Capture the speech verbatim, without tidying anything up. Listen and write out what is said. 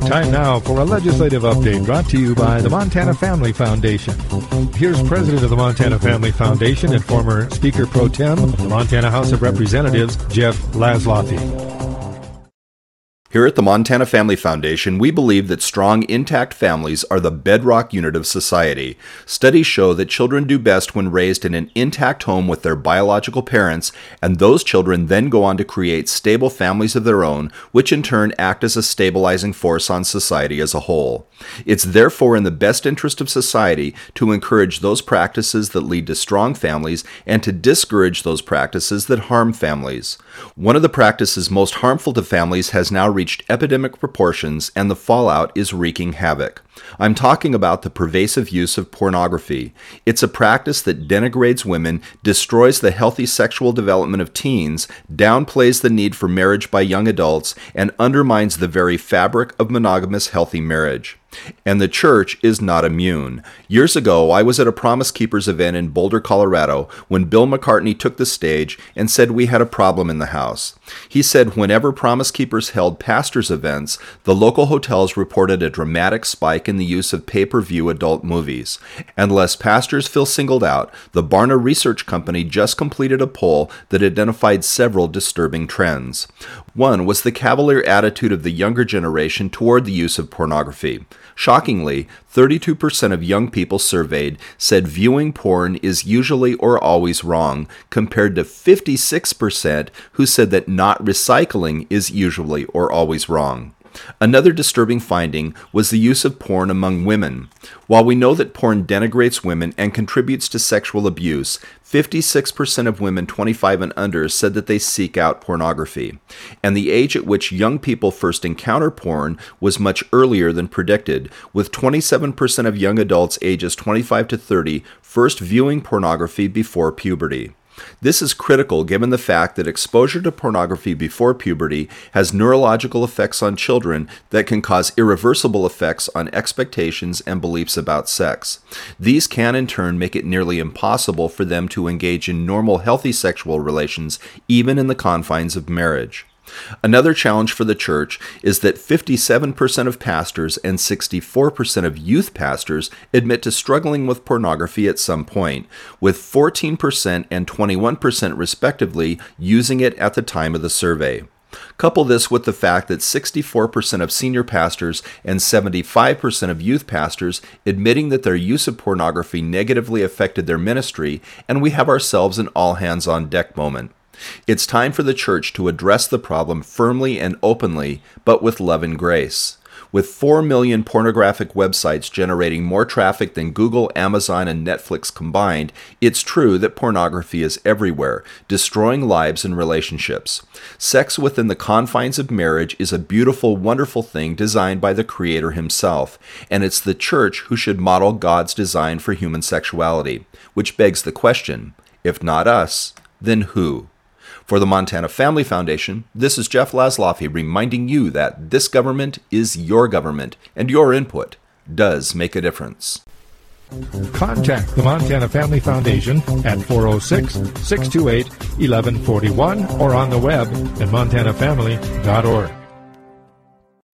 Time now for a legislative update brought to you by the Montana Family Foundation. Here's President of the Montana Family Foundation and former Speaker Pro Tem of the Montana House of Representatives, Jeff Laszloffy. Here at the Montana Family Foundation, we believe that strong, intact families are the bedrock unit of society. Studies show that children do best when raised in an intact home with their biological parents, and those children then go on to create stable families of their own, which in turn act as a stabilizing force on society as a whole. It's therefore in the best interest of society to encourage those practices that lead to strong families and to discourage those practices that harm families. One of the practices most harmful to families has now reached epidemic proportions, and the fallout is wreaking havoc. I'm talking about the pervasive use of pornography. It's a practice that denigrates women, destroys the healthy sexual development of teens, downplays the need for marriage by young adults, and undermines the very fabric of monogamous healthy marriage. And the church is not immune. Years ago, I was at a Promise Keepers event in Boulder, Colorado, when Bill McCartney took the stage and said we had a problem in the house. He said whenever Promise Keepers held pastors' events, the local hotels reported a dramatic spike in the use of pay-per-view adult movies. And lest pastors feel singled out, the Barna Research Company just completed a poll that identified several disturbing trends. One was the cavalier attitude of the younger generation toward the use of pornography. Shockingly, thirty-two percent of young people surveyed said viewing porn is usually or always wrong, compared to fifty-six percent who said that not recycling is usually or always wrong. Another disturbing finding was the use of porn among women. While we know that porn denigrates women and contributes to sexual abuse, fifty-six percent of women twenty-five and under said that they seek out pornography. And the age at which young people first encounter porn was much earlier than predicted, with twenty-seven percent of young adults ages twenty-five to thirty first viewing pornography before puberty. This is critical given the fact that exposure to pornography before puberty has neurological effects on children that can cause irreversible effects on expectations and beliefs about sex. These can in turn make it nearly impossible for them to engage in normal, healthy sexual relations, even in the confines of marriage. Another challenge for the church is that fifty-seven percent of pastors and sixty-four percent of youth pastors admit to struggling with pornography at some point, with fourteen percent and twenty-one percent respectively using it at the time of the survey. Couple this with the fact that sixty-four percent of senior pastors and seventy-five percent of youth pastors admitting that their use of pornography negatively affected their ministry, and we have ourselves an all-hands-on-deck moment. It's time for the church to address the problem firmly and openly, but with love and grace. With four million pornographic websites generating more traffic than Google, Amazon, and Netflix combined, it's true that pornography is everywhere, destroying lives and relationships. Sex within the confines of marriage is a beautiful, wonderful thing designed by the Creator himself, and it's the church who should model God's design for human sexuality, which begs the question, if not us, then who? For the Montana Family Foundation, this is Jeff Laszloffy reminding you that this government is your government, and your input does make a difference. Contact the Montana Family Foundation at four oh six, six two eight, one one four one or on the web at montana family dot org.